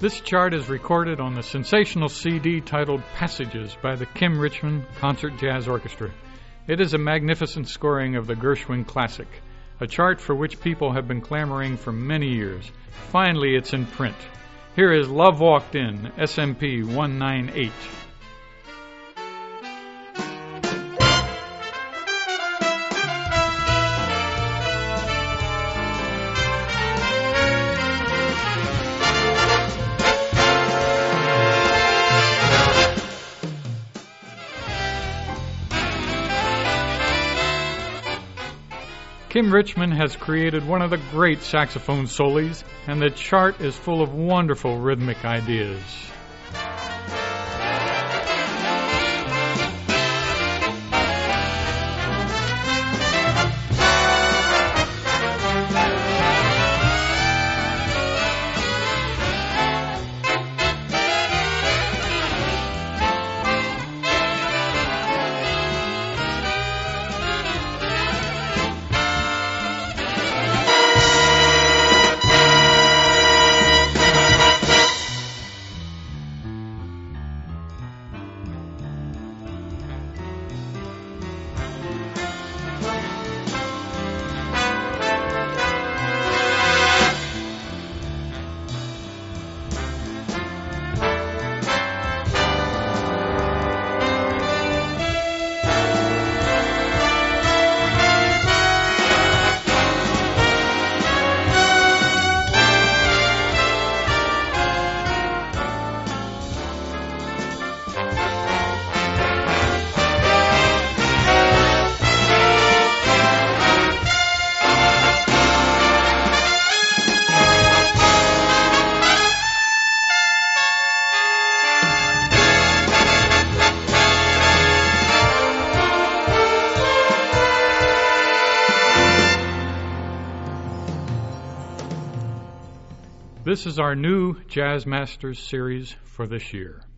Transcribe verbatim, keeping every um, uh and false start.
This chart is recorded on the sensational C D titled Passages by the Kim Richmond Concert Jazz Orchestra. It is a magnificent scoring of the Gershwin classic, a chart for which people have been clamoring for many years. Finally, it's in print. Here is Love Walked In, S M P one ninety-eight. Kim Richmond has created one of the great saxophone solos, and the chart is full of wonderful rhythmic ideas. This is our new Jazz Masters series for this year.